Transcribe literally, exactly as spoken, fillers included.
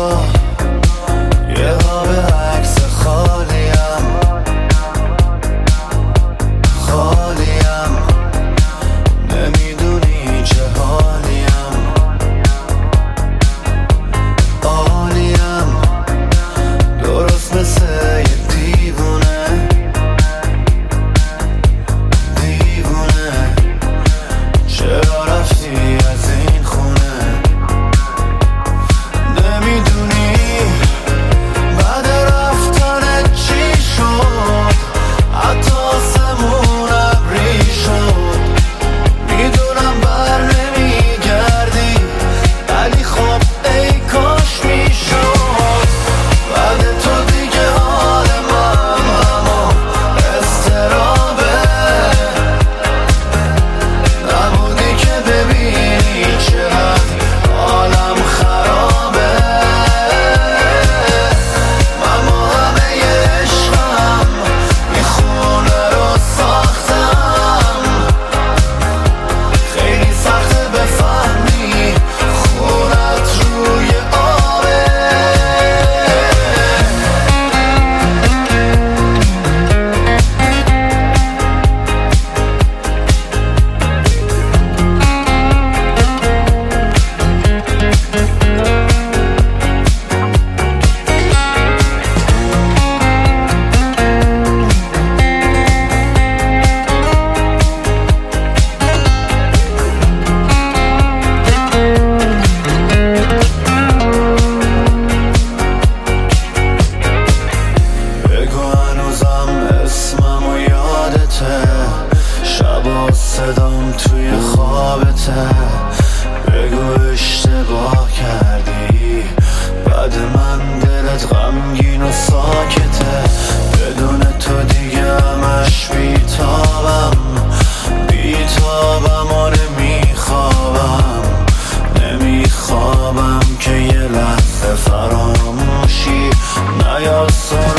انگار یه قاب عکس خالیم خالیم نمیدونی چه حالیم عالیم درست مثل یه دیوونه دیوونه چرا رفتی از این خونه نمیدونی بعد رفتن چی شد حتی آسمون ابری شد میدونم بر نمیگردی ولی خب ای کاش میشد بعد تو دیگه حال من همه استرابه نبودی که ببینی چقدر حالم خرابه من با همه عشقم این خونه رو ساختم خیلی سخته بفهمی خونت روی آبه بگو هنوزم اسمم و یادته شبا صدام توی خوابته بگو اشتباه کردی بعد من دلت غمگین و ساکته بدون تو دیگه همش بیتابم بیتابم و نمیخوابم نمیخوابم که یه لحظه فراموشی نیاد